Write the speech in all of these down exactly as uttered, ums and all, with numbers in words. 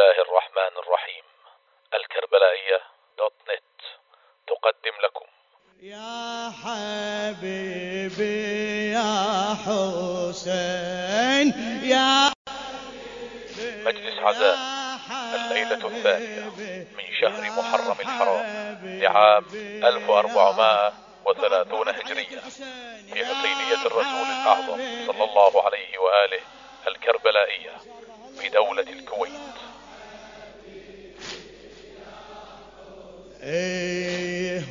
الله الرحمن الرحيم. الكربلائية دوت نت تقدم لكم. يا حبيبي يا حسين يا مجلس عزاء الليلة الثانية من شهر محرم الحرام لعام ألف وأربعمائة وثلاثين هجرية في حصينية الرسول الأعظم صلى الله عليه وآله الكربلائية في دولة الكويت. ايه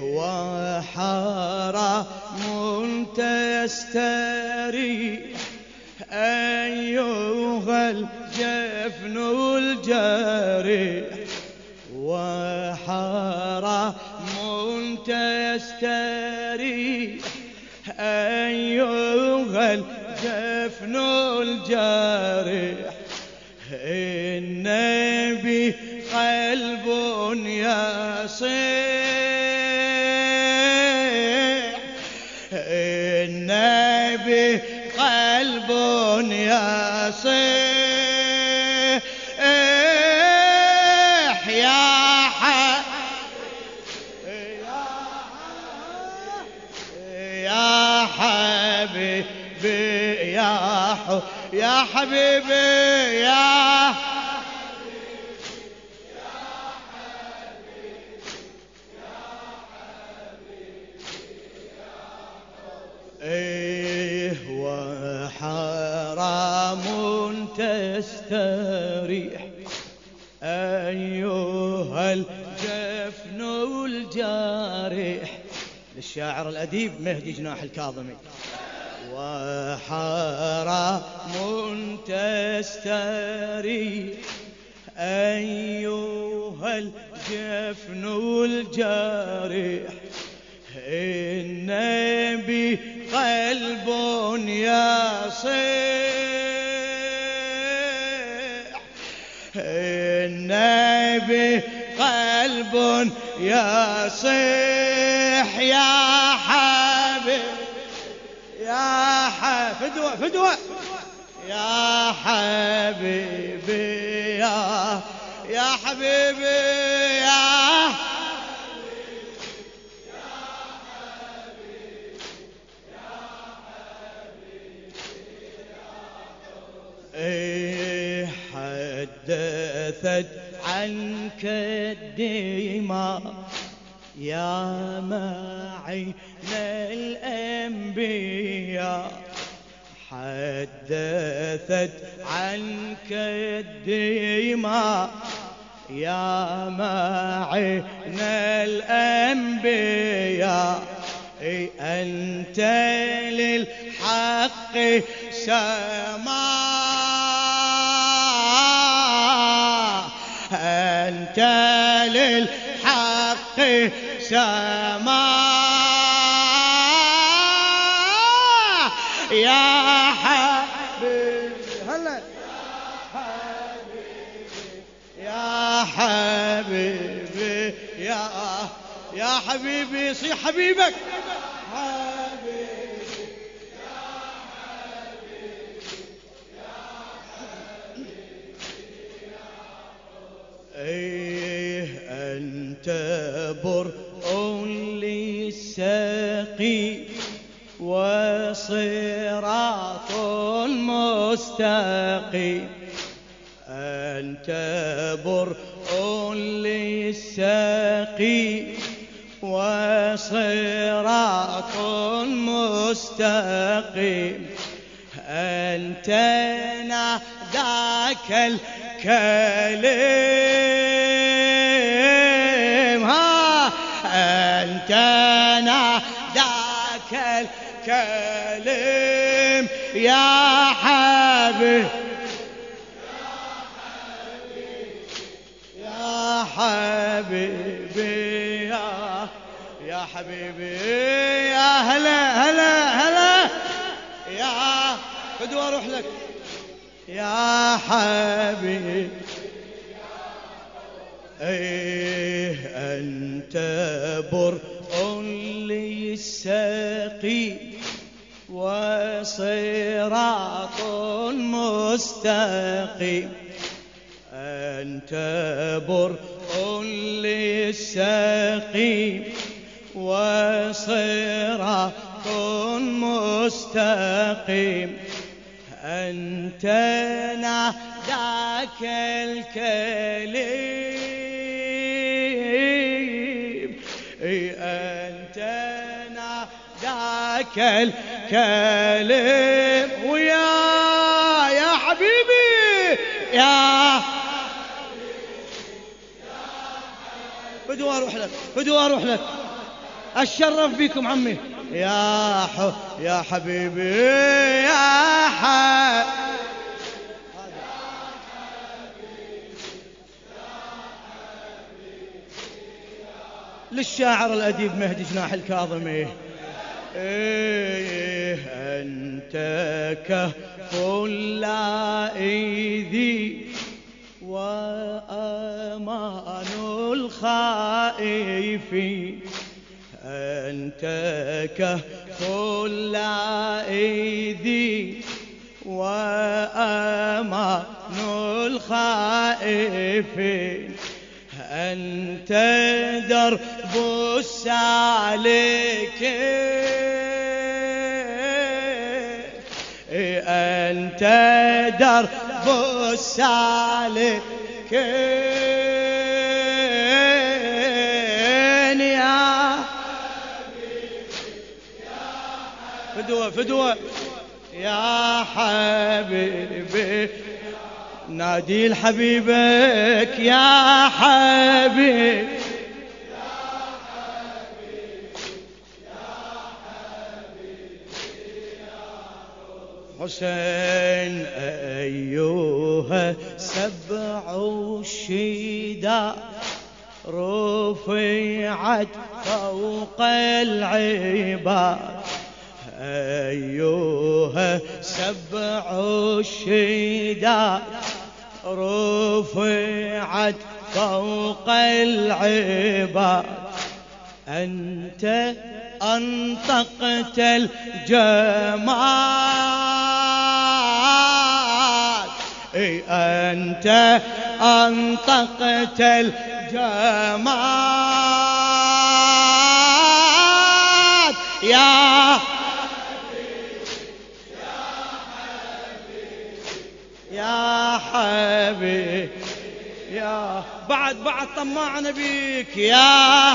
وحرام تستريح ايها الجفن الجريح، وحرام تستريح ايها الجفن الجريح. النبي قلب يصيح، النبي قلب يصيح يا يا حبيبي يا يا حبيبي يا ايه وحرام تستريح ايها الجفن الجارح. للشاعر الأديب مهدي جناح الكاظمي. وحرام تستريح أيها الجفن الجارح، النبي قلب يصيح، النبي قلب يصيح يا حبيبي يا حبيبي فدوة فدوة يا حبيبي يا يا حبيبي يا ايه حدثت عنك الدماء يا معين الأنبياء، حدثت عنك الدماء يا معين الأنبياء. أنت للحق سماء، أنت للحق سماء يا حبيبي هلا يا حبيبي يا يا حبيبي صيح حبيبك حبيبي يا حبيبي يا حبيبي ايه انت برء للسقي وصراط مستقيم، أنت برء للسقي وصراط مستقيم، أنت ناداك الكلم ها، أنت ناداك الكلم يا حبيبي يا حبيبي يا يا حبيبي يا هلا هلا هلا يا فدوة اروح لك يا حبيبي. ايه انت برء للسقي وصراط مستقيم، أنت برء للسقيم وصراط مستقيم، أنت ناداك الكليم، أنت ناداك الكليم، ويا يا حبيبي يا بدو اروح لك، بدو اروح لك، اتشرف بكم عمي يا ح... يا حبيبي يا ح... للشاعر الأديب مهدي جناح الكاظمي. إيه أنت كهف اللائذي وأمان الخائفين، أنت كهف اللائذي وأمان الخائفين، أنت درب السالكين، أنت درب السالكين يا فدوة فدوة يا حبيبي، نادي لحبيبك يا حبيب، حسين أيها سبع الشداء رفعت فوق العباد، أيها سبع الشداء رفعت فوق العباد، أنت أنطقت الجمال، أنت أنطقت الجمال يا يا حبيبي يا بعد بعد طمعنا بيك يا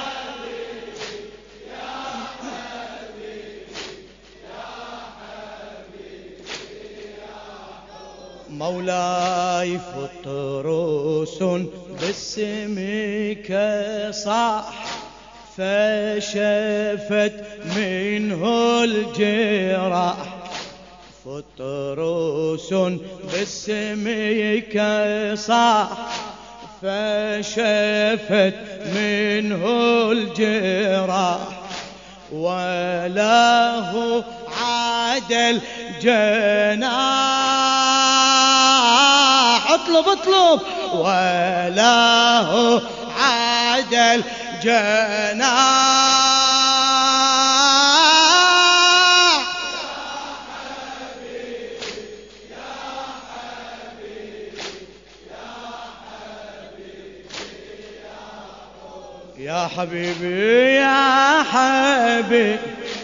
مولاي، فطروس باسمك صاح فشفت منه الجراح، فطروس باسمك صاح فشفت منه الجراح، وله عادل جناح، اطلب اطلب وله عادل جناح يا حبيبي يا حبيبي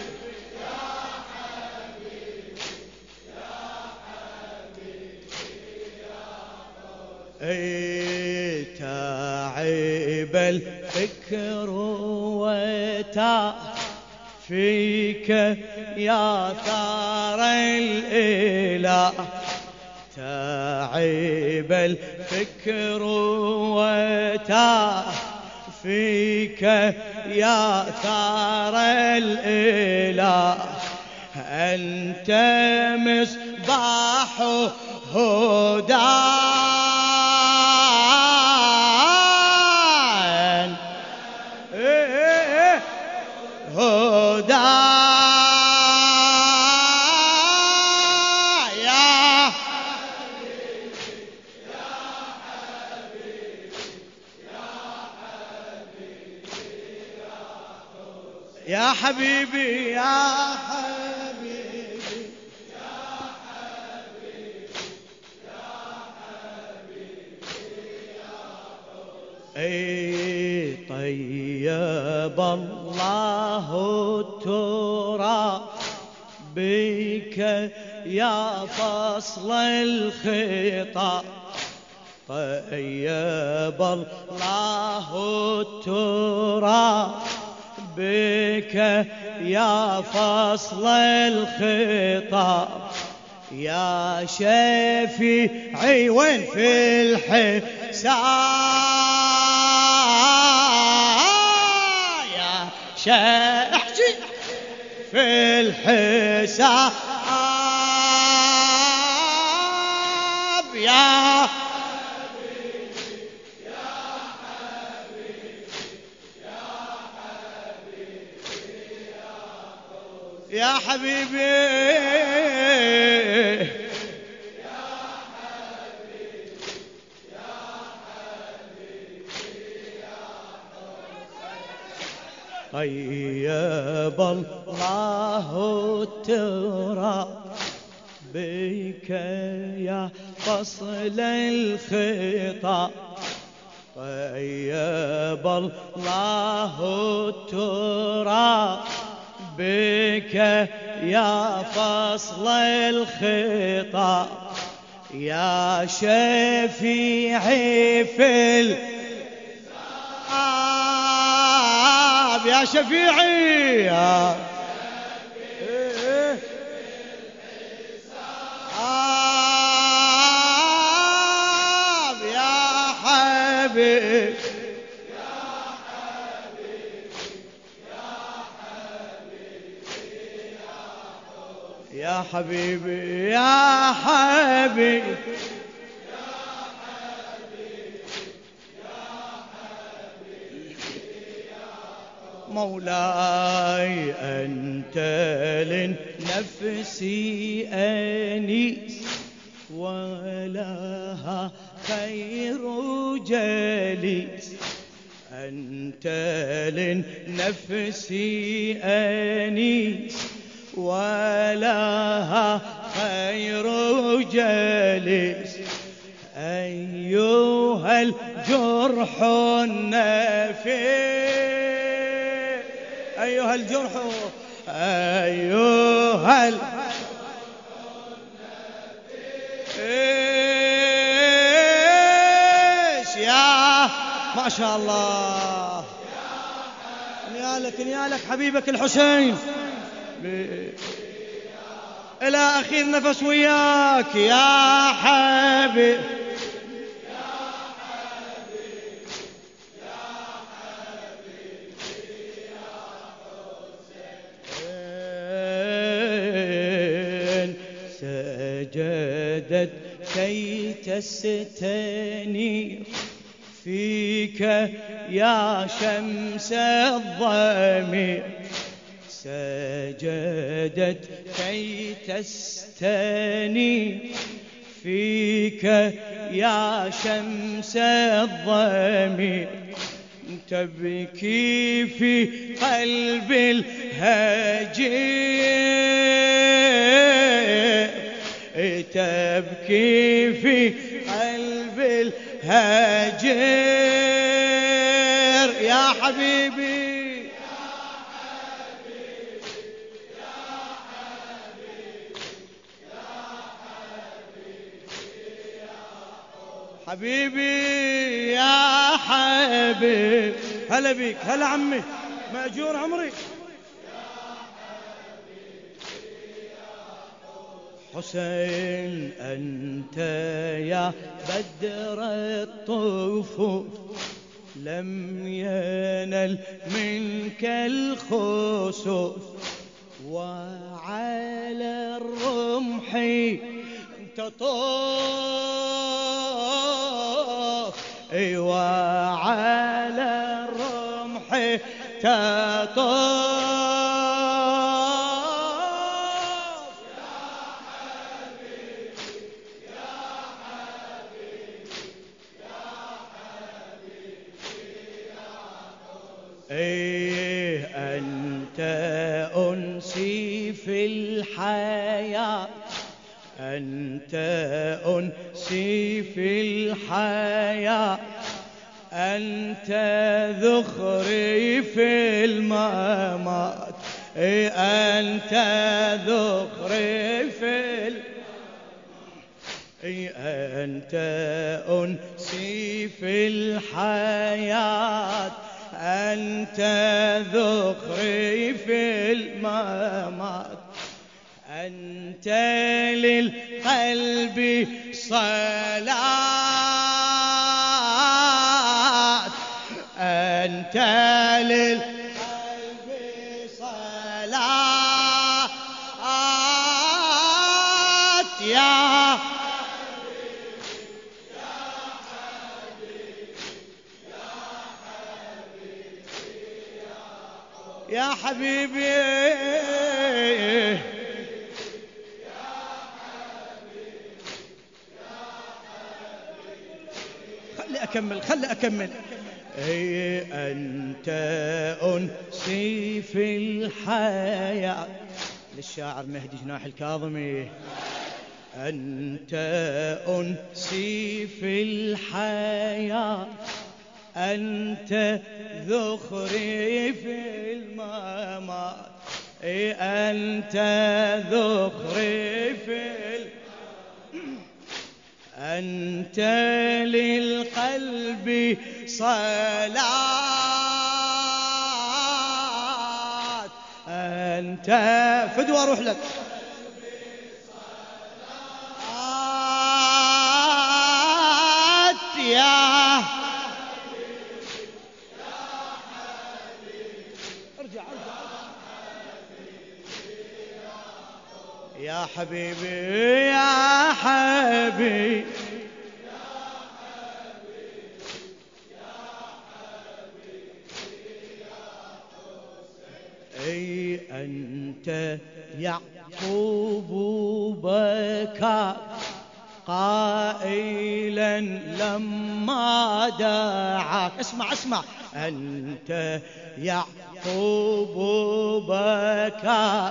اي تعب الفكر وتا فيك يا ثار الإله، تعب الفكر وتا فيك يا ثار الإله، أنت مصباح هدى هدى يا يا حبيبي يا حبيبي يا حبيبي يا حبيبي اي طيب الله التراب بك يا فصل الخطاب، طيب الله التراب بك يا فصل الخطاب، يا شفيعي وين في الحساب، يا شفيعي في الحساب، يا يا حبيبي يا حبيبي يا حبيبي يا حسين، طيب الله التراب بك يا فصل الخطاب، طيب الله التراب بك يا فصل الخطاب، يا شفيعي في الحساب، يا شفيعي يا شفيعي في الحساب، يا حبيبي يا حبيبي يا حبيبي يا حبيبي يا حبيبي يا مولاي، أنت للنفس أنيس ولها خير جليس، أنت للنفس أنيس ولها خير جليس، أيها الجرح النفيس، أيها الجرح أيها الجرح النفيس، يا ما شاء الله نيالك نيالك حبيبك الحسين إلى آخر نفس وياك يا حبيب يا حبيب يا حبيب يا حسين، سجدت كي تستنير فيك يا شمس الضمير، سجدت كي تستنير فيك يا شمس الضمير، تبكي في قلب الهجير، تبكي في قلب الهجير، يا حبيبي حبيبي يا حبيب، هلا بيك هلا عمي مأجور عمري، حسين أنت يا بدر الطفوف لم ينل منك الخسوف، وعلى الرمح تطوف، وعلى الرمح تطوف، إيه أنت أنسي في الحياة، أنت أنسي في الحياة، أنت ذخري في الممات، أنت ذخري في الممات، أنت أنسي في الحياة، أنت ذخري في الممات، أنت للقلب صلاة، أنت للقلب صلاة يا يا حبيبي خلي أكمل خلي أكمل أي أنت أنسي في الحياة. للشاعر مهدي جناح الكاظمي. أنت أنسي في الحياة، أنت ذخري في الممات، أنت ذخري في الممات، أنت للقلب صلاة، أنت فدوى أروح لك صلاة يا ارجع ارجع يا حبيبي يا حبيبي أي أنت يعقوب بكى قائلا لما دعاك. اسمع اسمع أنت يعقوب بكى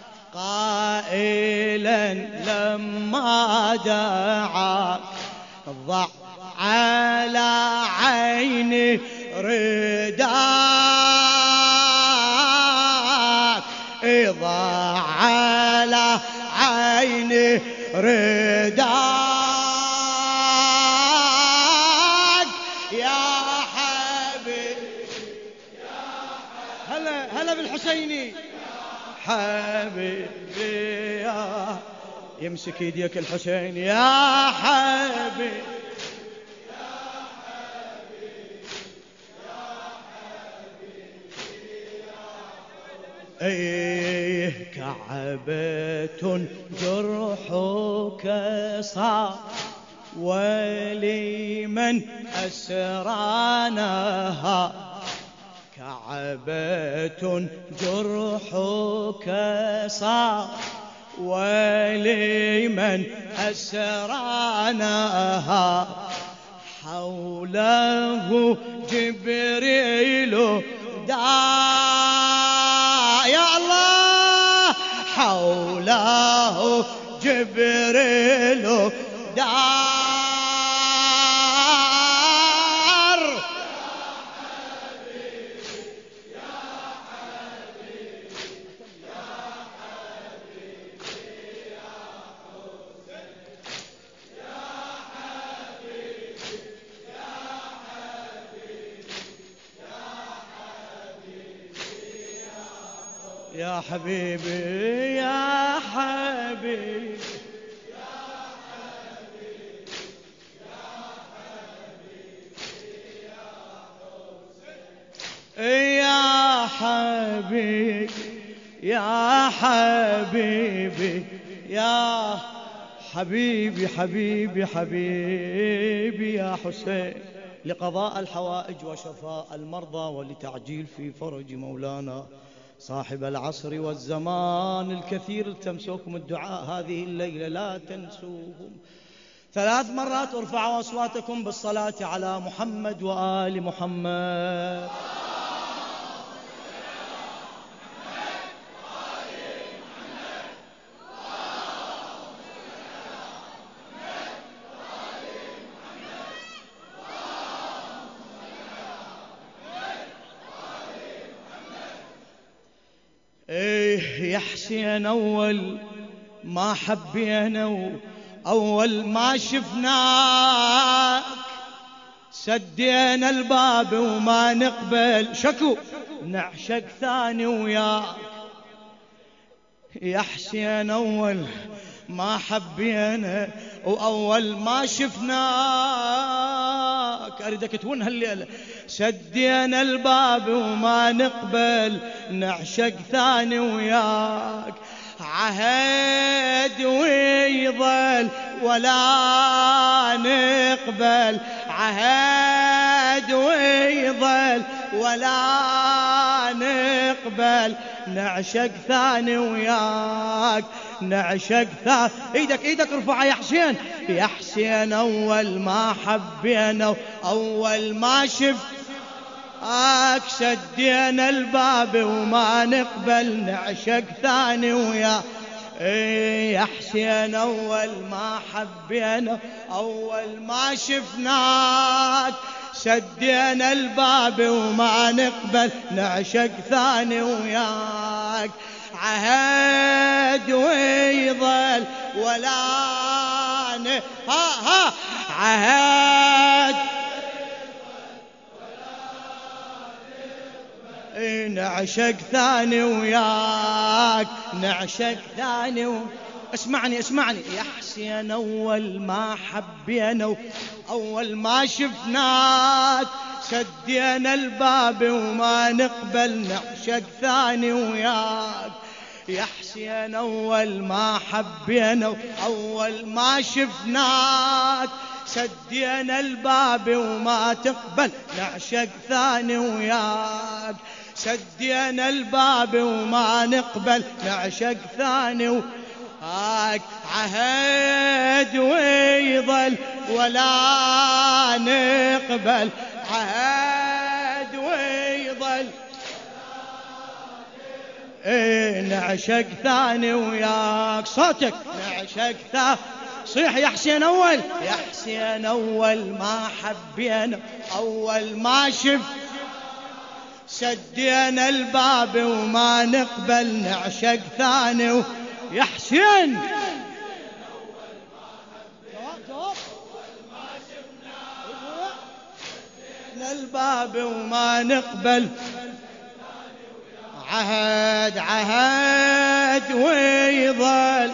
قائلا لما دعاك، ضع على عيني رداك، ضع على عيني رداك يا حبيبي. هلا هلا بالحسيني حبيبي يا يمسك يديك الحسين يا حبيبي أيه كعبة جرحك صار ولمن أسرانها، كعبة جرحك صار ولمن أسرانها، حوله جبريل دار يا الله، حوله جبريل دار يا حبيبي يا حبيبي يا حبيبي يا حبيبي يا حبيبي حبيبي حبيبي يا حسين، لقضاء الحوائج وشفاء المرضى ولتعجيل في فرج مولانا صاحب العصر والزمان الكثير. التمسوكم الدعاء هذه الليلة لا تنسوهم ثلاث مرات. ارفعوا أصواتكم بالصلاة على محمد وآل محمد. يا حسين أول ما حبينا أول ما شفناك سدينا الباب وما نقبل شكو نعشق ثاني وياك. يا حسين أول ما حبينا وأول ما شفناك أريدك تون هالليلة سدينا الباب وما نقبل نعشق ثاني وياك. عهد ويظل ولا نقبل عهد ويظل ولا نقبل نعشق ثاني وياك نعشق ثاني. ايدك ايدك ارفعها يا حسين. يا حسين اول ما حبينا اول ما شفت آك سدينا الباب وما نقبل نعشق ثاني ويا. ايه يا حسين اول ما حبينا اول ما شفناك سدينا الباب وما نقبل نعشق ثاني وياك. عهد ويظل ولا ن... ها ها عهد نعشق ثاني وياك نعشق ثاني و... اسمعني اسمعني يا حسين اول ما حبينا اول ما شفناك سدينا الباب وما نقبل نعشق ثاني وياك. يا حسين اول ما حبينا اول ما شفناك سدينا الباب وما تقبل نعشق ثاني وياك. سدينا الباب وما نقبل نعشق ثاني وياك. عهد ويظل ولا نقبل عهد ويظل ايه نعشق ثاني وياك. صوتك نعشق ثاني صيح يا حسين اول. يا حسين اول ما حبينا اول ما شف سدينا الباب وما نقبل نعشق ثاني و... يا حسين الباب وما نقبل عهد عهد ويظل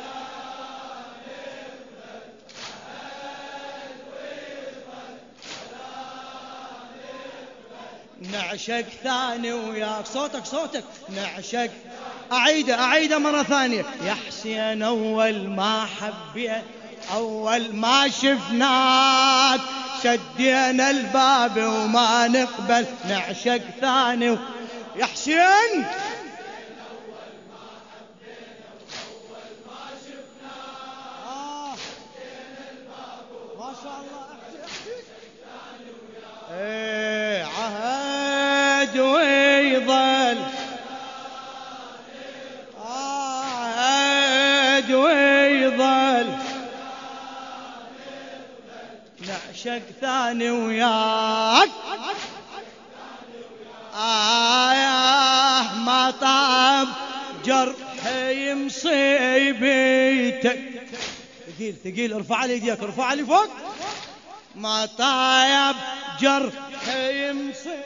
نعشق ثاني وياك. صوتك صوتك نعشق. أعيده أعيده مرة ثانية. يا حسين أول ما حبيت أول ما شفناك سدينا الباب وما نقبل نعشق ثاني و... يا حسين ما شاء الله ايه عهد ويظل عهد ويظل نعشق ثاني وياك. آه ما طاب جرحي مصيبتك ثقيل ثقيل ارفع لي يديك ارفع لي فوق. ما طاب جرحي مصيبتك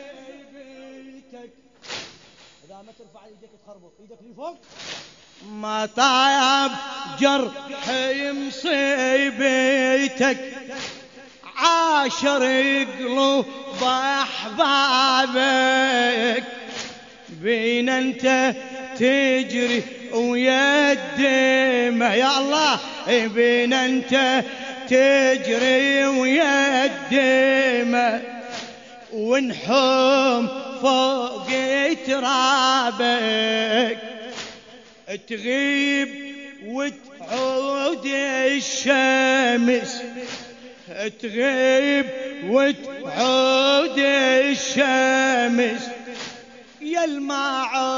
اذا ما ترفع يديك تخربط ايدك لي فوق. ما طاب جرحي مصيبتك عاشر قلوب احبابك بينا انت تجري ويا الدمى يا الله بينا انت تجري ويا الدمى ونحوم فوق ترابك تغيب وتعود الشمس تغيب وتعود الشمس يا الما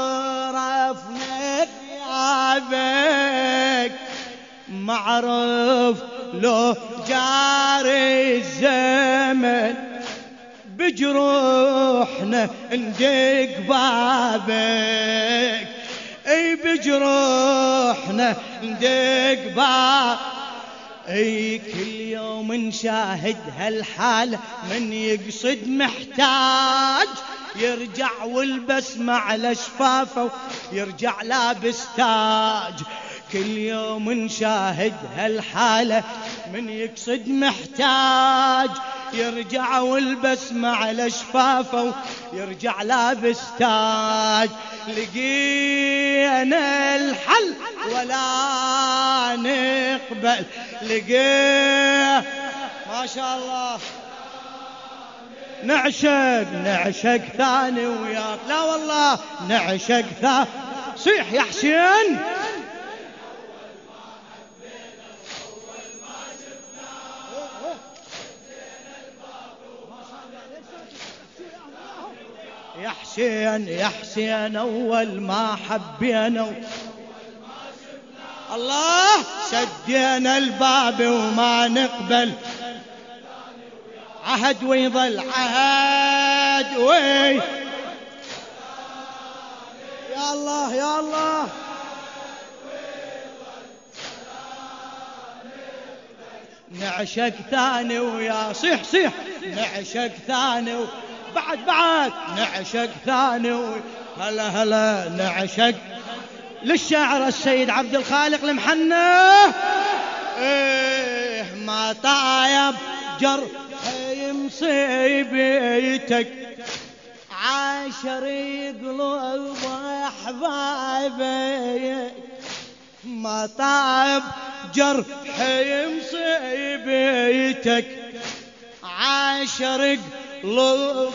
عرفنا غيابك معرف لو جاري الزمن بجروحنا ندق بابك اي بجروحنا ندق باب. اي كل يوم نشاهد هالحالة، من يقصد محتاج يرجع والبسمة على شفافه، يرجع لابس تاج. كل يوم نشاهد هالحالة، من يقصد محتاج يرجع والبسمة على شفافه، يرجع لابس تاج. لقينا الحل ولا نقبل، لقينا ما شاء الله نعشق نعشق ثاني وياك. لا والله نعشق ثاني. صيح يا حسين. يا حسين يا حسين أول ما حبينا الله سدينا الباب وما نقبل. عهد ويظل عهد وي. يا الله يا الله نعشق ثاني ويا صيح صيح. نعشق ثاني و... بعد بعد نعشق ثاني و... هلا هلا نعشق. للشاعر السيد عبد الخالق المحنة. ايه ما طايب جرح مصيبتك، عاشر قلوب احبابك. ما طايب جرح مصيبتك، عاشر قلوب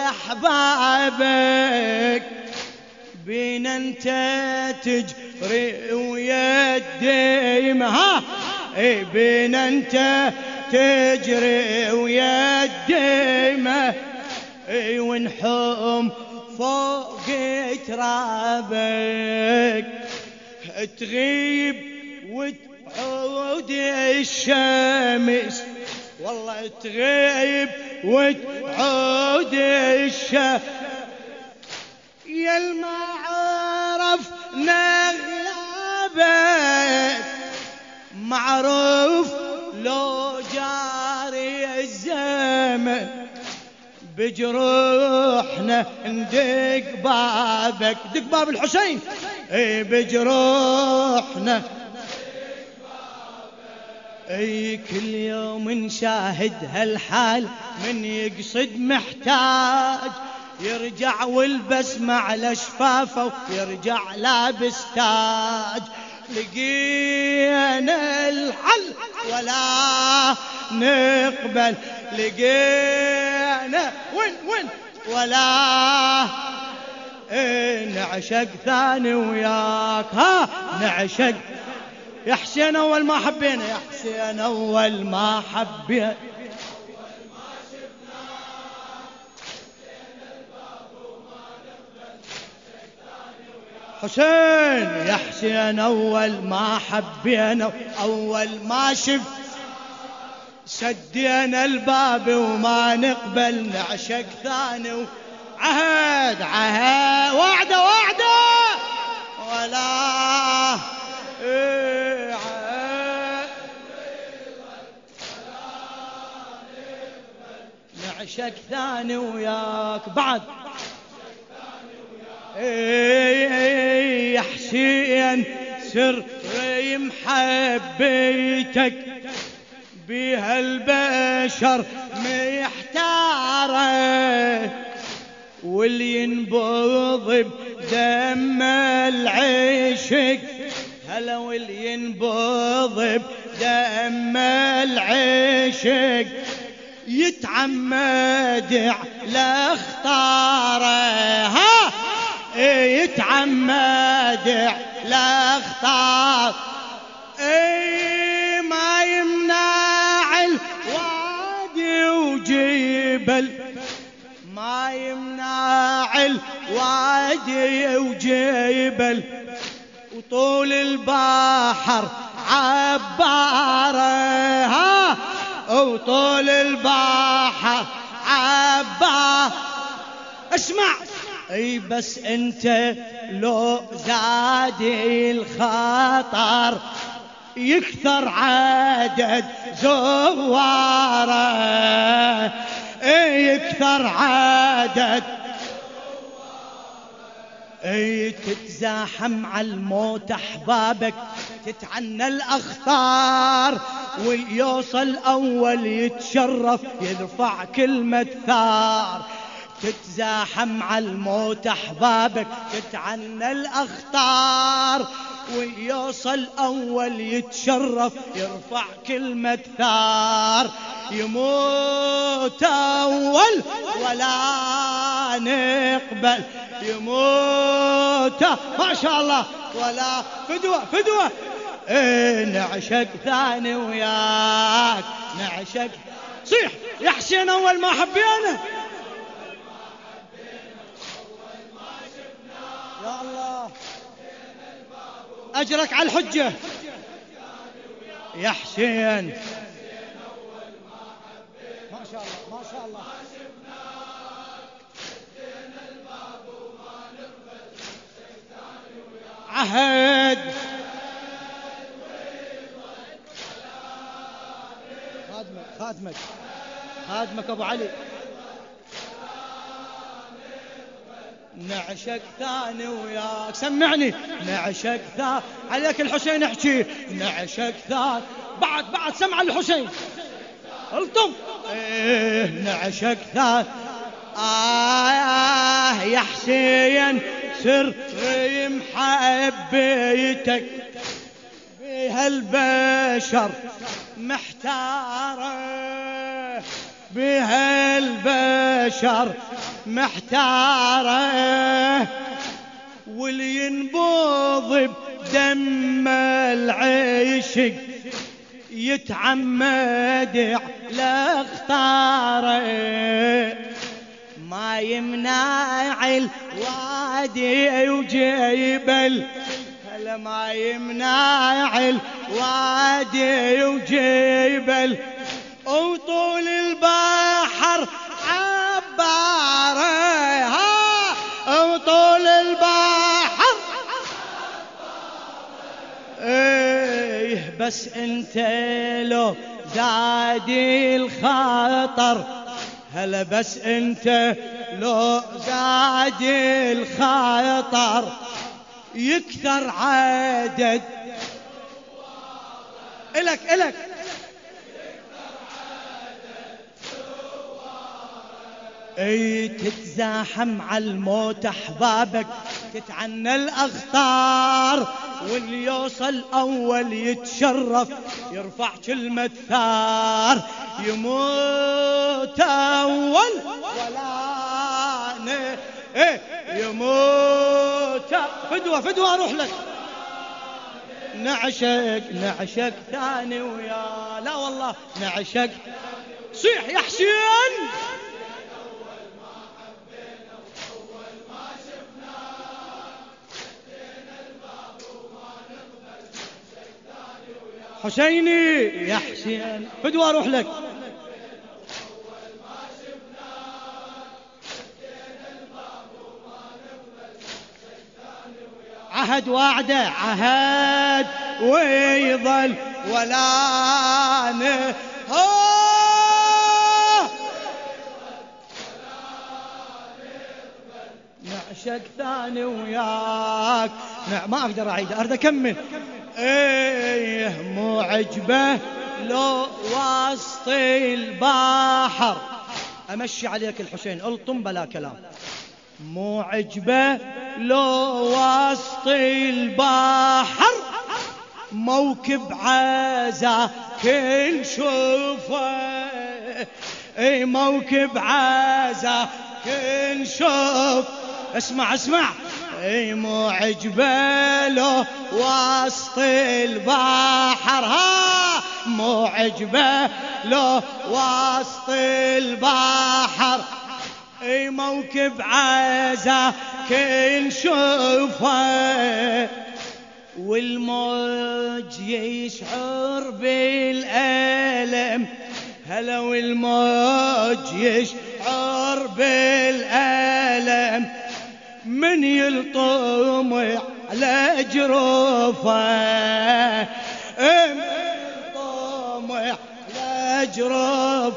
احبابك. بينا انت تجري ويا الدمها، اي بينا انت تجري ويا الدمه، اي ونحوم فوق ترابك. تغيب وتعود الشمس، والله تغيب وتعود الشمس. يا ما عرفنا غيابك، معروف لو جاري الزمن. بجروحنا ندق بابك، دق باب الحسين. اي بجروحنا اي كل يوم نشاهد هالحال، من يقصد محتاج يرجع والبسمة على شفافه، يرجع لابس تاج. لقينا الحل ولا نقبل، لقينا وين وين ولا ايه نعشق ثاني وياك. ها نعشق يا حسين أول ما حبينا، يا حسين أول ما حبينا. حسين يا حسين أول ما حبينا، أول ما شف سدينا الباب وما نقبل. نعشق ثاني عهد عهد وعده وعده ولا إيه عهد. نعشق ثاني وياك بعد. ايه يا حسين سر محبتك، بها البشر محتاره، واللي ينبض بدم العشق. هلا واللي ينبض بدم العشق، يتعمد على اختاره. ها يتعمد لا اختار. اي ما يمنع الوادي وجبل، ما يمنع الوادي وجبل، وطول البحر عباره. ها وطول البحر عباره. اسمع اي بس انت لو زاد الخطر يكثر عدد زواره، اي يكثر عدد، اي تتزاحم على الموت احبابك، تتعنى الاخطار، ويوصل اول يتشرف يرفع كلمة ثار. تتزاحم على الموت احبابك، تتعنى الاخطار، ويوصل اول يتشرف يرفع كلمة ثار. يموت اول ولا نقبل، يموت ما شاء الله ولا فدوة فدوة. ايه نعشق ثاني وياك، نعشق. صيح يا حسين اول ما حبينا، يا الله اجرك على الحجة يا حسين. ما شاء الله ما شاء الله. عهد خادمك خادمك خادمك ابو علي. نعشق ثاني وياك، سمعني. نعشق ثاني عليك الحسين، احكي. نعشق ثاني بعد بعد سمع الحسين الطم. ايه نعشق ثاني. آه يا حسين سر محبيتك بهالبشر محتارة، بهالبشر محتارة، واللي ينبض بدم العشق يتعمد على اختاره. ما يمنع الوادي وجيبل، هلا ما يمنع الوادي وجيبل، وطول البحر عباره، ها وطول البحر ايه بس انت لو زادي الخطر، هلا بس انت لو زادي الخطر يكثر عدد. الك الك اي تتزاحم على الموت احبابك، تتعنى الاخطار، واللي يوصل اول يتشرف يرفع كلمة ثار. يموت اول ولا ن... ايه يموت فدوة فدوة اروح لك. نعشق نعشق ثاني ويا لا والله نعشق. صيح يا حسين. حسيني يا حسين فدوة اروح لك. عهد وعده عهد ويظل ولا نه نعشق ثاني وياك. ما اقدر اعيد، اريد اكمل. ايه مو عجبه لو وسط البحر، امشي عليك الحسين الطم بلا كلام. مو عجبه لو وسط البحر موكب عزا كل شوفه، اي موكب عزا كل شوف. اسمع اسمع. اي مو عجبه لو وسط البحر، ها مو عجبه لو وسط البحر، اي موكب عزا كل شوفه، والموج يشعر بالألم، هلا والموج يشعر بالألم، من يلطم على جروفه، من يلطم على جروف،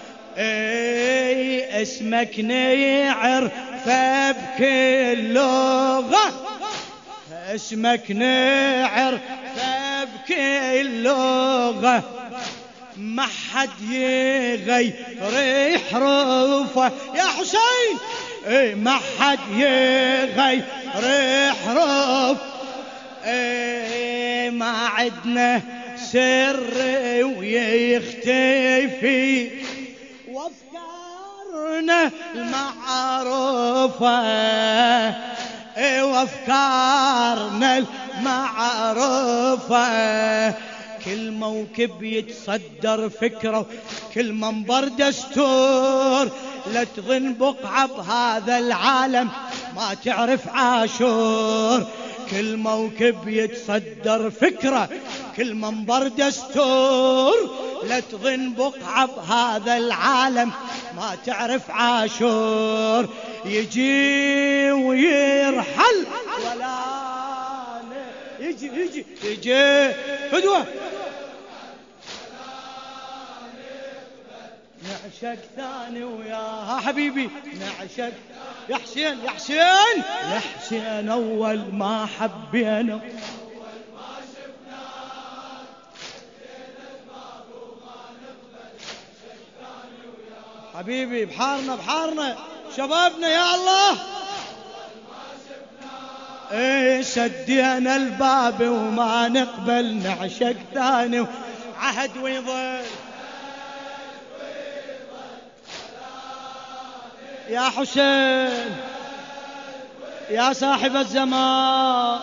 اي اسمك نعرفه بكل لغة، اسمك نعرفه بكل لغة، ما حد يغير حروفه يا حسين، اي ما حد يغير حروف، اي ما عدنا سر ويختفي وافكارنا المعروفة، اي وافكارنا المعروفة، كل موكب يتصدر فكرة، كل منبر دستور، لا تظن بقعة بهذا العالم ما تعرف عاشور، كل موكب يتصدر فكرة، كل منبر دستور، لا تظن بقعة بهذا العالم ما تعرف عاشور، يجي ويرحل ولا يجي يجي يجي فدوة نعشق ثاني وياها حبيبي، نعشق يا حسين يا حسين يا حسين أول ما حبينا، حبيبي بحارنا بحارنا شبابنا يا الله، ايه سدينا الباب وما نقبل نعشق ثاني، عهد ويظل يا حسين يا صاحب الزمان،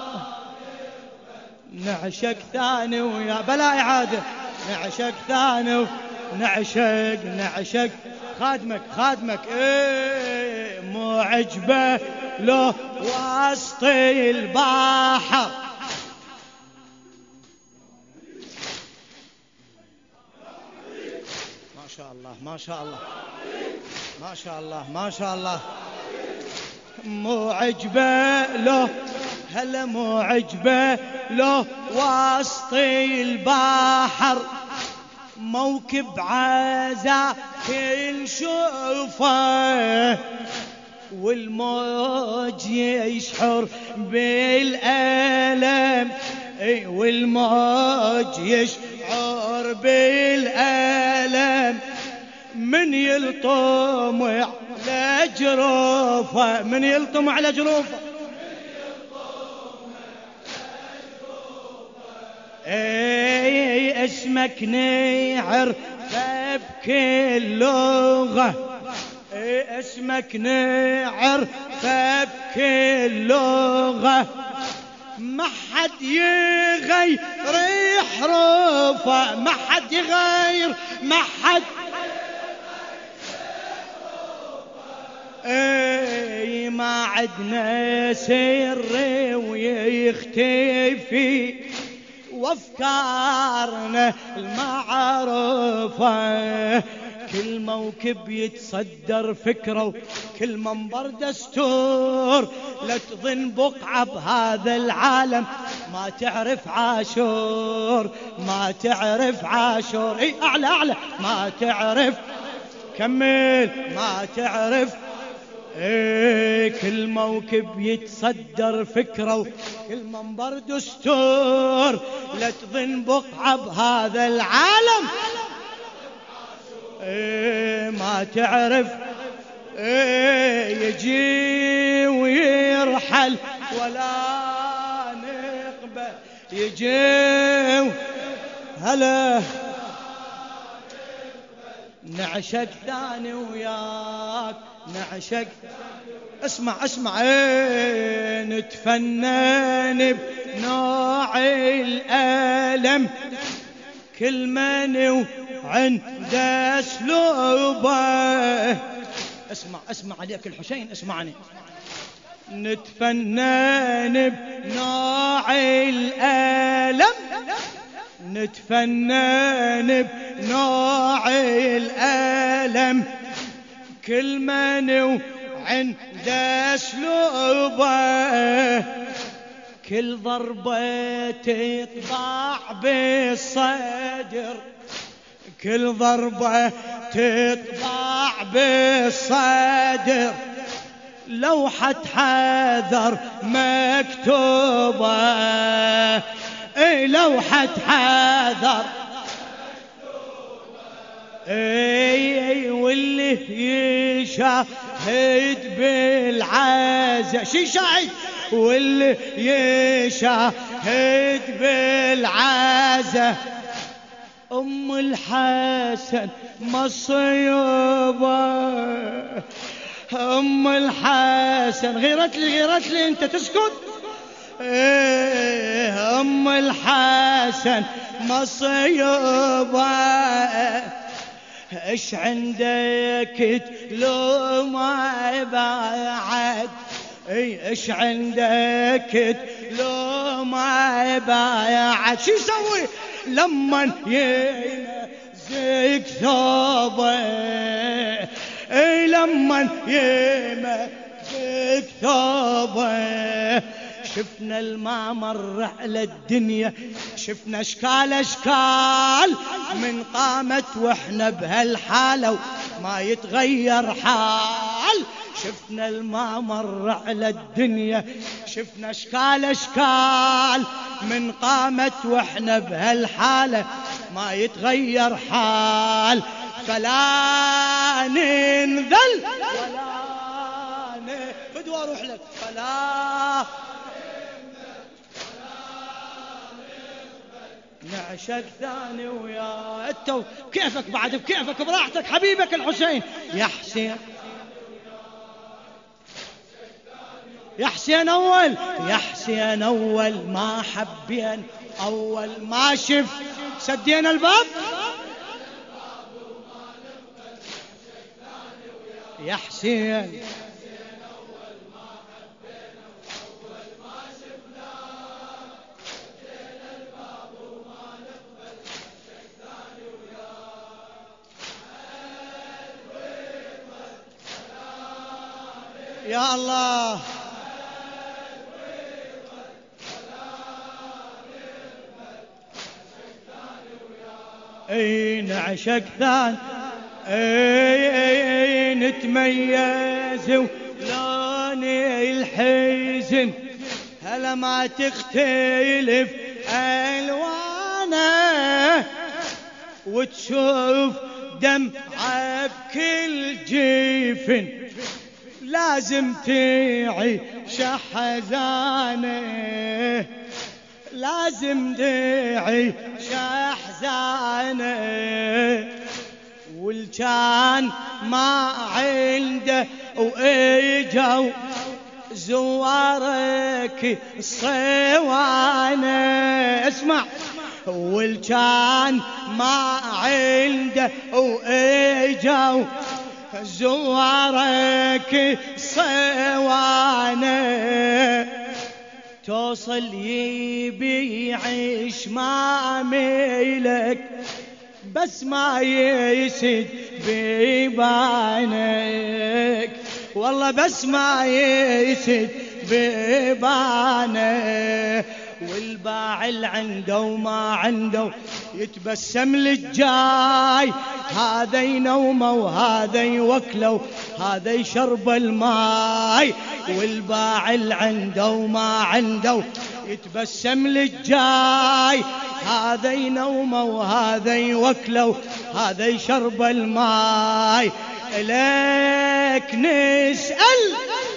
نعشق ثاني ويا بلا إعادة، نعشق ثاني نعشق نعشق خادمك خادمك، ايه مو عجبه له وسط البحر، ما شاء الله ما شاء الله ما شاء الله ما شاء الله، مو عجبه له هلا مو عجبه له وسط البحر، موكب عزا كل شوفه، والموج يشعر بالألم، اي والموج يشعر بالألم، من يلطم على جروفه، من يلطم على جروفه، اي اسمك نعرفه بكل لغة، اي اسمك نعرفه بكل لغة، ما حد يغير حروفه، ما حد يغير ما حد اي ما عدنا سر ويختفي وافكارنا المعروفة، كل موكب يتصدر فكرة، كل منبر دستور، لا تظن بقعة بهذا العالم ما تعرف عاشور، ما تعرف عاشور، اي اعلى اعلى ما تعرف، كمل ما تعرف، ايه كل موكب يتصدر فكرة، وكل منبر دستور، لا تظن بقعة بهذا العالم ايه ما تعرف، ايه يجي ويرحل ولا نقبل، يجي هلا نعشق ثاني وياك، نعشق اسمع اسمع، ايه نتفنن بنوع الألم، كل من عنده اسلوبه، اسمع اسمع عليك الحسين اسمعني، نتفنن بنوع الألم، نتفنن بنوع الألم، كل من عند اسلوبه كل ضربة تطبع بالصدر كل ضربة تطبع بالصدر لوحة حذر مكتوبة اي لوحة حذر اي اي واللي يشاهد بالعزة شي شاهد واللي يشاهد بالعزة ام الحسن مصيبة ام الحسن غيرت لي غيرت لي انت تسكت ايه ام الحسن مصيبة ايش عندك لو ما بعد اي ايش عندك لو ما بعد شو يسوي لما يمزق ثوبه اي لما يمزق ثوبه شفنا المامر على الدنيا شفنا اشكال اشكال من قامت واحنا بهالحاله وما يتغير حال شفنا المامر على الدنيا شفنا اشكال اشكال من قامت واحنا بهالحاله ما يتغير حال فلا ننذل ولا نفد واروح لك فلا نعشق ثاني ويا انت كيفك بعد بكيفك براحتك حبيبك الحسين يا حسين يا حسين اول يا حسين اول ما حبين اول ما شف سدينا الباب يا حسين يا الله اي نعشق ثان اي اي نتميز ولوني الحزن هلا ما تختلف الوانه وتشوف دمعة بكل جيفن لازم تعيش حزانه لازم تعيش حزانه والكان ما عنده واجوا زوارك الصوانه اسمع والكان ما عنده واجوا زوارك صوانه توصل يبيعش ما ميلك بس ما يسد بيبانك والله بس ما يسد بيبانك والباع اللي عنده وما عنده يتبسم للجاي هذا ينومه وهذا يوكله هذا يشرب الماي والباع اللي عنده وما عنده يتبسم للجاي هذا ينومه وهذا يوكله هذا يشرب الماي إلك نسأل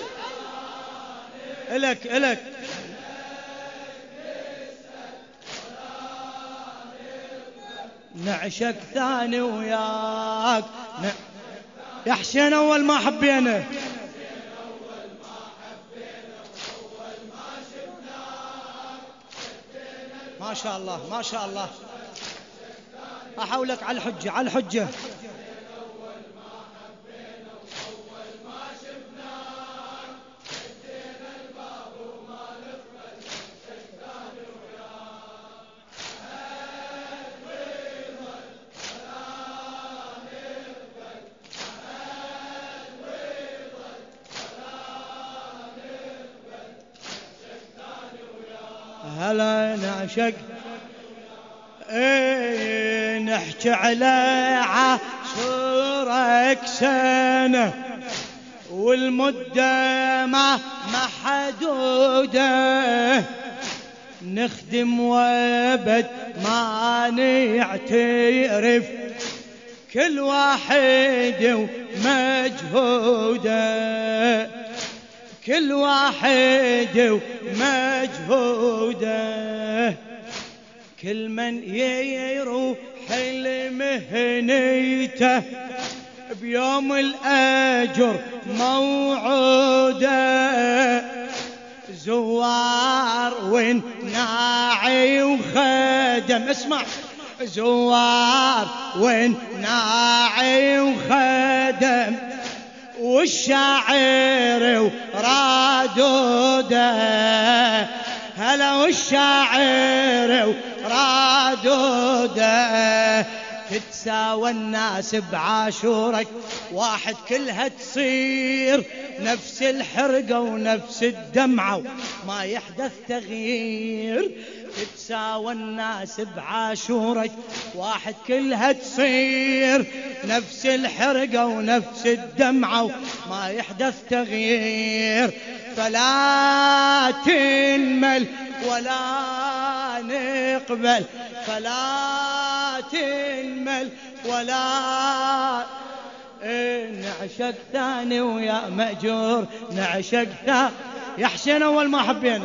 إلك إلك نعشق ثاني وياك ن... يا حسين أول ما حبينا ما شاء الله ما شاء الله أحولك على الحجة على الحجة هلا نعشق ايه نحكي على عاشورك سنة والمدة ما محدودة نخدم وابد ما نعترف كل واحد ومجهوده كل واحد ومجهوده كل من يروح لمهنيته بيوم الأجر موعوده زوار وناعي وخدم اسمع زوار وناعي وخدم والشاعر ورادوده هلا والشاعر ورادوده تتساوى الناس بعاشورك واحد كلها تصير نفس الحرقة ونفس الدمعة ما يحدث تغيير تتساوى الناس بعاشورك واحد كلها تصير نفس الحرقة ونفس الدمعة ما يحدث تغيير فلا تنمل ولا نقبل فلا تنمل ولا إيه نعشق ثاني ويا مأجور نعشق ثاني يا حسين أول ما حبينا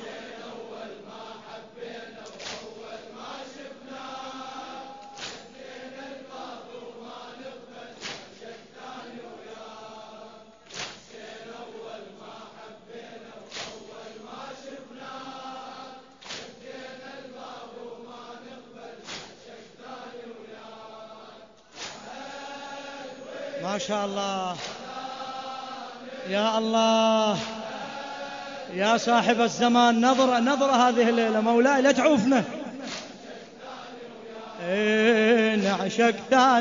ما شاء الله يا الله يا صاحب الزمان نظرة نظرة هذه الليلة مولاي لا تعوفنا إيه نعشق ثان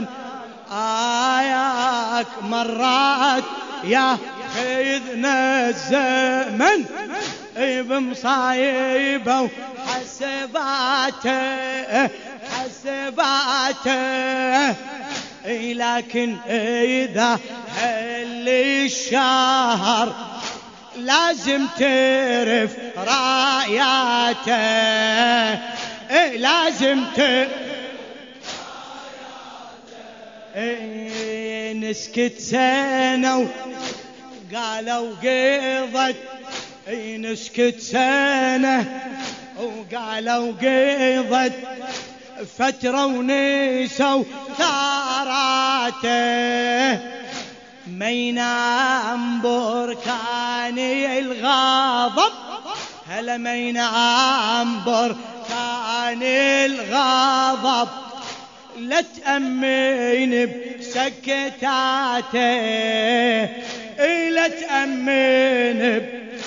آياك مرات يا خذنا الزمن إيه بمصايبه وحسباته حسباته لكن إذا هل الشهر لازم تعرف راياته إيه لازم تعرف إيه نسكت سنة وقالوا قضت إيه نسكت سنة وقالوا قضت فترة ونسوا ثاراته ما ينام بركاني الغضب هلا ما ينام بركاني الغضب لا تأمن بسكتاته لا تأمن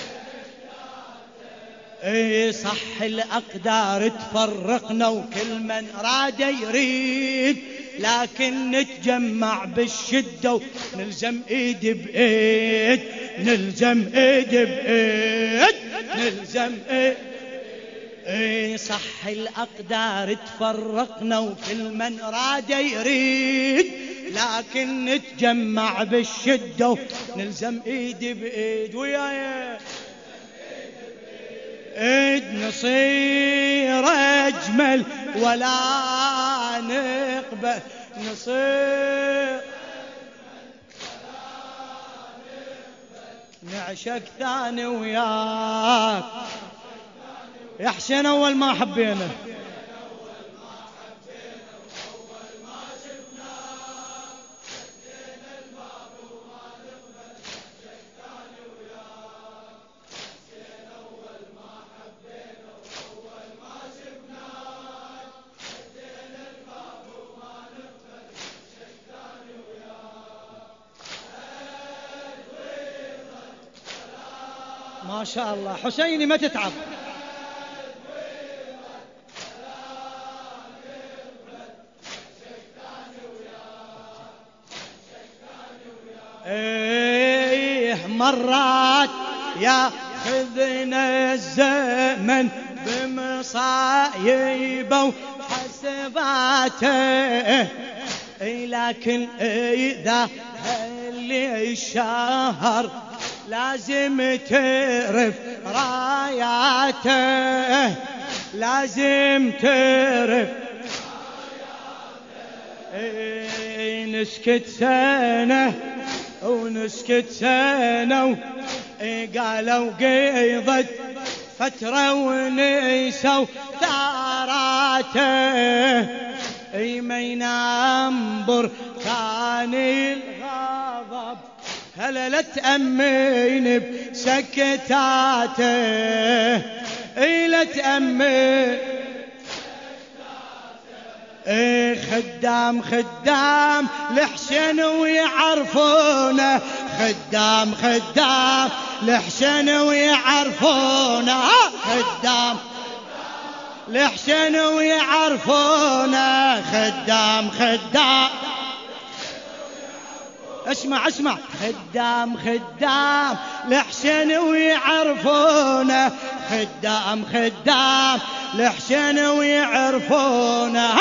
اي صح الأقدار تفرقنا وكل من راد يريد لكن نتجمع بالشدة ونلزم ايد بايد نلزم ايد بايد نلزم ايد اي صح الأقدار تفرقنا وكل من راد يريد لكن نتجمع بالشدة ونلزم ايد بايد وياي إد نصير أجمل ولا نقبل نصير نعشق ثاني وياك يا حسين أول ما حبينا ما شاء الله حسيني ما تتعب ايه مرات يا خذنا الزمن بمصايبه وحسباته، لكن إذا هاللي الشهر لازم تعرف راياته، لازم تعرف راياته. نسكت سنة ونسكت سنة قالوا قيضت فترة ونسوا ثاراته، ما ينام بركان الغضب هلا لا تأمن بسكتاته، لا تأمن. خدام خدام لحسين ويعرفونه، خدام خدام لحسين ويعرفونه، خدام لحسين ويعرفونه، خدام خدام. اسمع اسمع، خدام خدام لحسين ويعرفونه، خدام خدام لحسين ويعرفونه.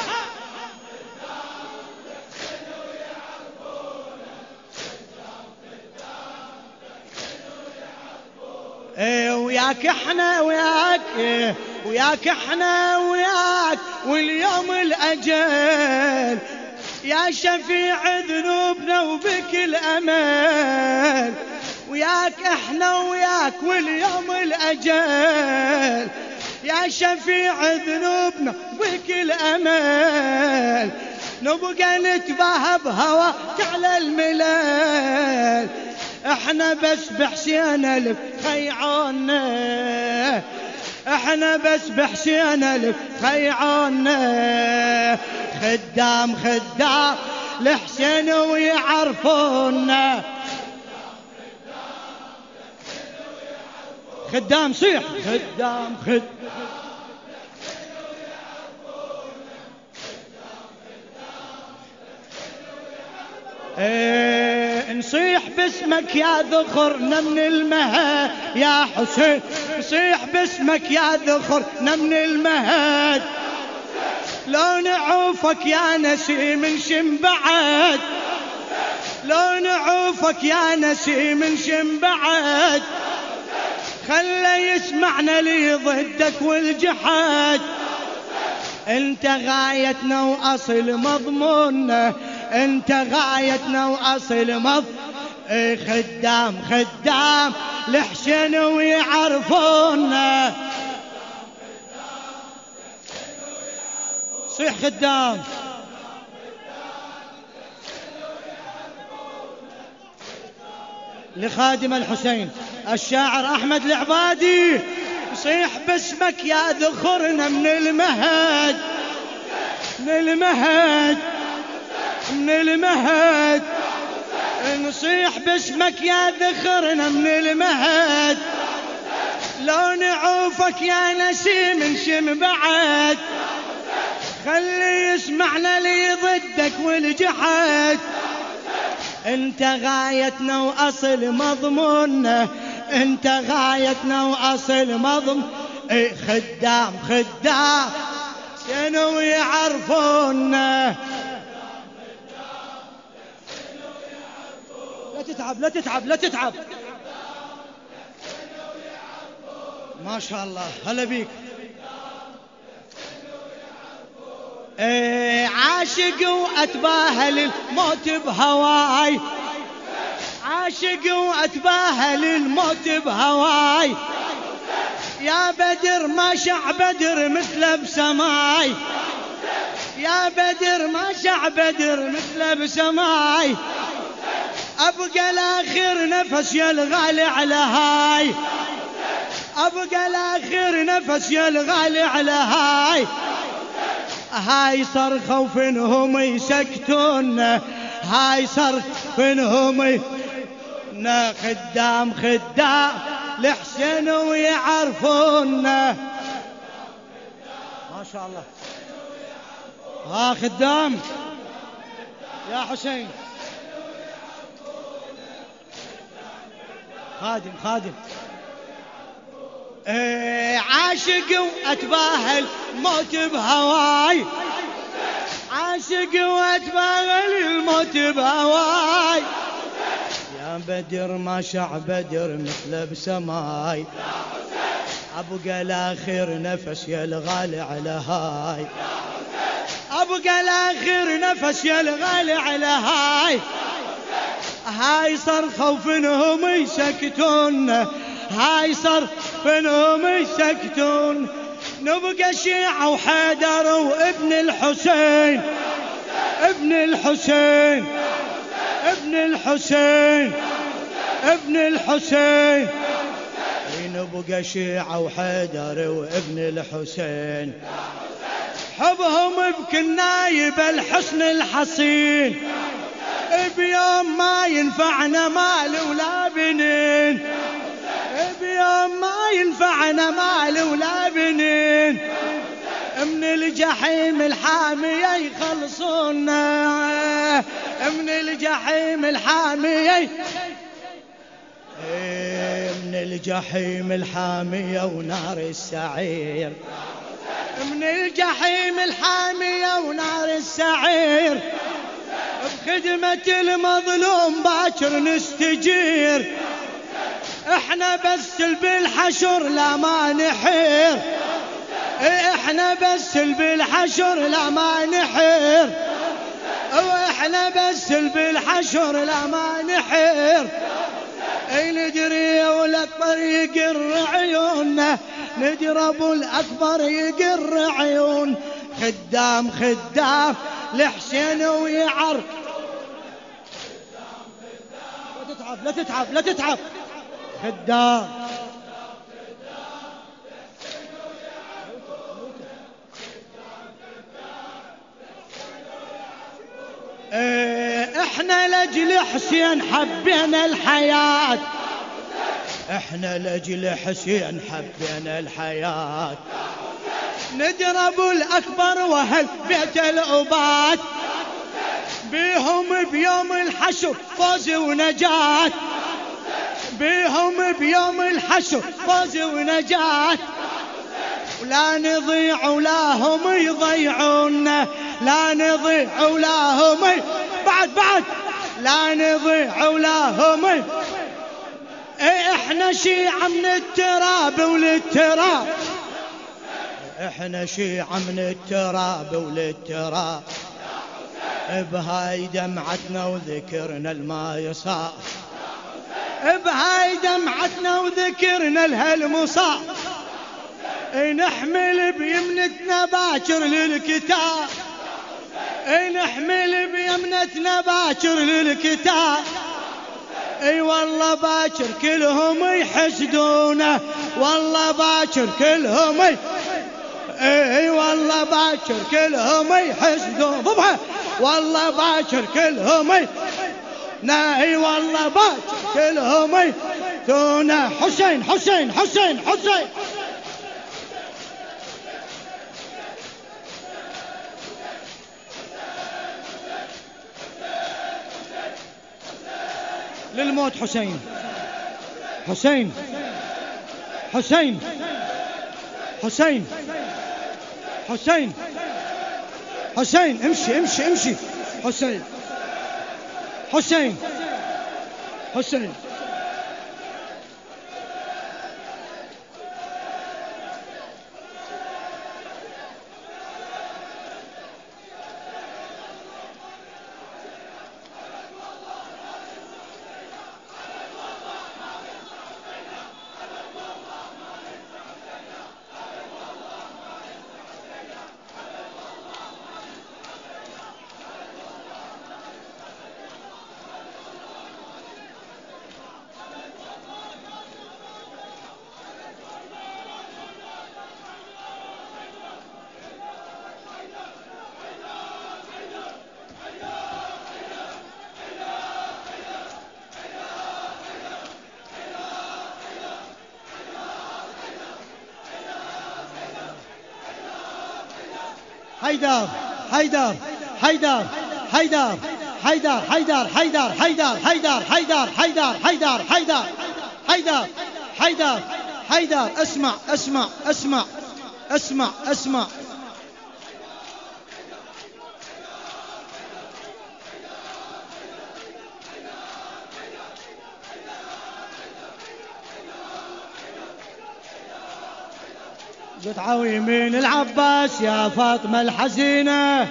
ايه وياك احنا وياك، إيه وياك احنا وياك واليوم الاجل، يا شفيع ذنوبنا وبك الامل، وياك احنا وياك واليوم الاجل، يا شفيع ذنوبنا وبك الامل، نبقى نتباهى بهواك على الملل، احنا بس بحسين الف خيعونا، احنا بس بحسين الف خيعونا، خدام خدام لحسين ويعرفونا، خدام صيح، خدام خدام ايه نصيح باسمك يا ذخرنا من المهد يا حسين، نصيح باسمك يا ذخرنا من المهد، لو نعوفك يا نسيم شم بعد، لو نعوفك يا نسيم شم بعد، خلى يسمعنا لي ضدك والجحد، انت غايتنا واصل مضموننا، انت غايتنا واصل مض. خدام خدام لحسين ويعرفونا، صيح خدام لخادم الحسين الشاعر أحمد العبادي، صيح باسمك يا ذخرنا من المهد، من المهد من المهد، نصيح باسمك يا ذخرنا من المهد، لو نعوفك يا نسيم شم بعد، خلي يسمعنا لي ضدك والجحد، انت غايتنا واصل مضموننا، انت غايتنا واصل مضمون. اي خدام خدام شنو يعرفونا، لا تتعب لا تتعب لا تتعب، ما شاء الله هلا بيك. ايه عاشق واتباهل الموت بهواي، عاشق واتباهل الموت بهواي، يا بدر ما شع بدر مثل بسماي، يا بدر ما شع بدر مثل بسماي، ابقى الاخر نفس يا الغالي على هاي، ابقى الاخر نفس يا الغالي على هاي، هاي صرخة وفنهم يسكتون، هاي صرخة وفنهم نا، خدام خدام لحسين ويعرفون، ما شاء الله. ها خدام يا حسين، خادم خادم ايه عاشق واتباهى الموت بهواي، عاشق واتباهى الموت بهواي، يا بدر ما شع بدر مثل بسماي، ابقى لاخر نفس يا الغالي على هاي، ابقى لاخر نفس يا الغالي على هاي، هاي صرخة وفنهم يسكتون، هاي صرخة وفنهم يسكتون، نبقى شيعة وحيدر وابن الحسين، ابن الحسين، ابن الحسين، ابن الحسين، نبقى شيعة وحيدر وابن الحسين، حبهم بكل نايب الحسن الحصين، بيوم ما ينفعنا مال ولا بنين، بيوم ما ينفعنا مال ولا بنين، من الجحيم الحامية يخلصونا، من الجحيم الحامية، من الجحيم الحامية ونار السعير، من الجحيم الحامية ونار السعير، بخدمة المظلوم باكر نستجير، احنا بس بالحشر لا ما نحير، احنا بس بالحشر لا ما نحير، واحنا بس بالحشر لا ما نحير، ندري ولا الطريق الرعيون، ندري ابو الاكبر يقر عيون، خدام خدام لحسين ويعرق، لا تتعب لا تتعب لا تتعب، خدام ايه احنا لاجل حسين حبينا الحياة، احنا لاجل حسين حبينا الحياة، نضرب الأكبر وهل بيت الأبات، بيهم بيوم الحشر فوز ونجاة، بيهم بيوم الحشر فوز ونجاة، ولا نضيع ولا هم يضيعونا، لا نضيع ولا هم بعد بعد، لا نضيع ولا هم، ايه احنا شيعة من التراب وللتراب، احنا شيعة من التراب وللتراب، بهاي دمعتنا وذكرنا الما صار، بهاي دمعتنا وذكرنا الهالمصاب، نحمل بيمنتنا باكر للكتاب، نحمل بيمنتنا باكر للكتاب، اي والله باكر كلهم يحسدونه، والله باكر كلهم اي اي والله باكر كلهم يحسدون، ضبها والله باكر كلهم اي ناي، والله باكر كلهم اي تونا، حسين حسين حسين حسين، للموت حسين حسين حسين حسين حسين حسين، امشي امشي امشي، حسين حسين حسين، حيدر حيدر حيدر حيدر حيدر حيدر حيدر حيدر حيدر حيدر حيدر حيدر حيدر حيدر حيدر حيدر اسمع اسمع اسمع اسمع اسمع قطعوا يمين العباس يا فاطمة الحزينة،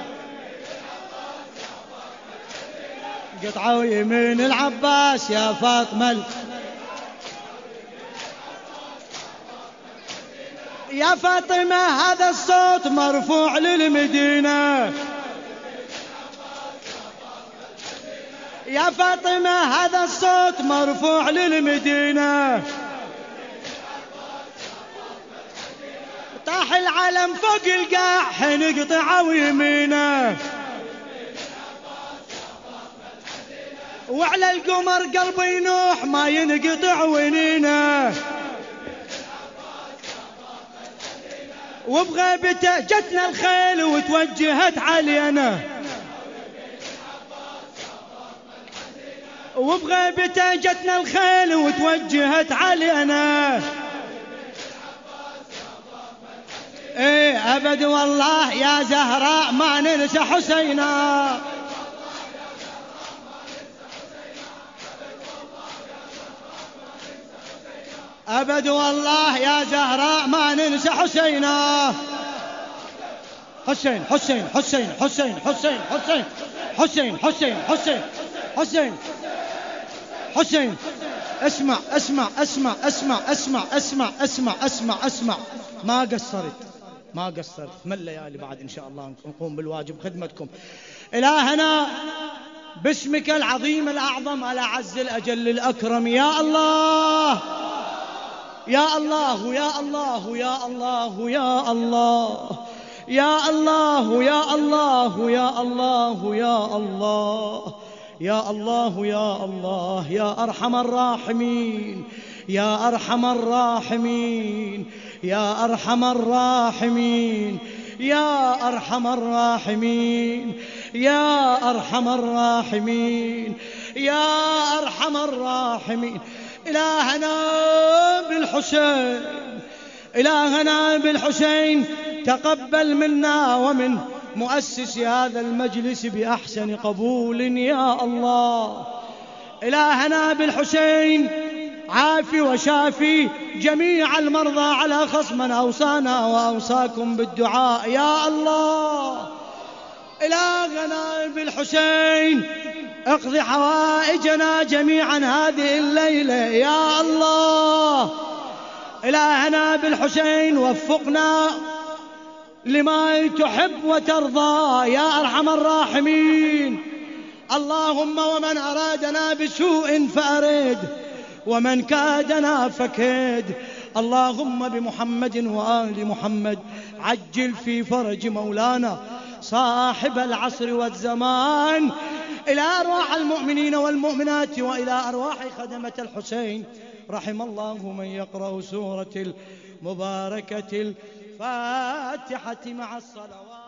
قطعوا يمين العباس يا فاطمة ال... يا فاطمة هذا الصوت مرفوع للمدينة، يا فاطمة هذا الصوت مرفوع للمدينة، طاح العلم فوق القاع حين قطعوا يمينه، وعلى القمر قلبي ينوح ما ينقطع ونينه، وبغيبته جتنا الخيل وتوجهت علينا، وبغيبته جتنا الخيل وتوجهت علينا، ايه ابد والله يا زهراء ما ننسى حسينا، ابد والله يا زهراء ما ننسى حسينا. حسين حسين حسين حسين حسين حسين حسين حسين حسين حسين حسين اسمع اسمع اسمع اسمع اسمع اسمع اسمع اسمع اسمع ما قصرت ما قصرت من الليالي بعد إن شاء الله نقوم بالواجب خدمتكم. إلهنا باسمك العظيم الأعظم الأعز الأجل الأكرم، يا الله يا الله يا الله يا الله يا الله يا الله يا الله يا الله يا الله يا الله يا الله يا أرحم الراحمين يا أرحم الراحمين يا أرحم الراحمين يا أرحم الراحمين يا أرحم الراحمين يا أرحم الراحمين. إلهنا بالحسين إلهنا بالحسين تقبل منا ومن مؤسس هذا المجلس بأحسن قبول يا الله. إلهنا بالحسين عافي وشافي جميع المرضى على خص من أوصانا وأوصاكم بالدعاء يا الله. إلهنا بالحسين اقضي حوائجنا جميعا هذه الليلة يا الله. إلهنا بالحسين وفقنا لما تحب وترضى يا أرحم الراحمين. اللهم ومن أرادنا بسوء فأرد ومن كادنا فكيد. اللهم بمحمد وآل محمد عجل في فرج مولانا صاحب العصر والزمان. إلى أرواح المؤمنين والمؤمنات وإلى أرواح خدمة الحسين رحم الله من يقرأ سورة المباركة الفاتحة مع الصلوات.